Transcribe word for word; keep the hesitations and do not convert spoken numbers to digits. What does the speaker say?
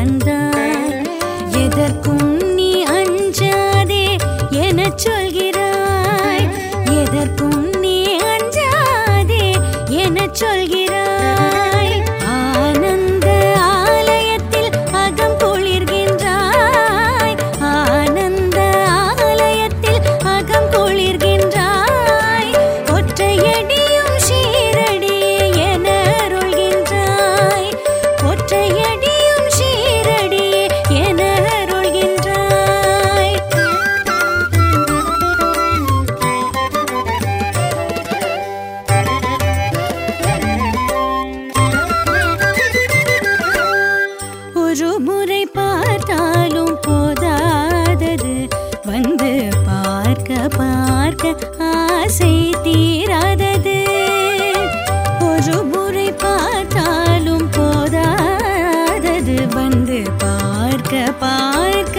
வந்தாய். எதற்கும் நீ அஞ்சாதே எனச் சொல்கிறாய். எதற்கும் நீ அஞ்சாதே எனச் சொல்கிறாய். ஆனந்த ஆலயத்தில் அகம் குளிர்கின்றாய். ஆனந்த ஆலயத்தில் அகம் குளிர்கின்றாய். ஒற்றையடியும் ஷீரடியே என அருள்கின்றாய். ஒற்றையடியும் ஷீரடியே என அருள்கின்றாய். ஒரு முறை பார்த்தாலும் போதாதது, வந்து பார்க்க பார்க்க ஆசை தீராதது. ஒரு முறை பார்த்தாலும் போதாதது, வந்து பார்க்க பார்க்க